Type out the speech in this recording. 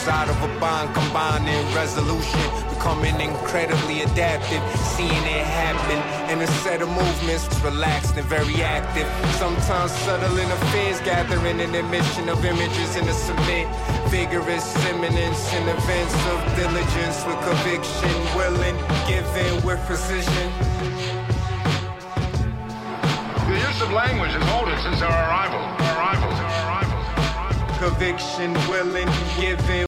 inside of a bond, combining resolution, becoming incredibly adaptive, seeing it happen in a set of movements, relaxed and very active. Sometimes subtle interference, gathering an emission of images in a submit. Vigorous imminence in events of diligence with conviction, willing, giving with precision. The use of language has altered since our arrival. Conviction, willing, giving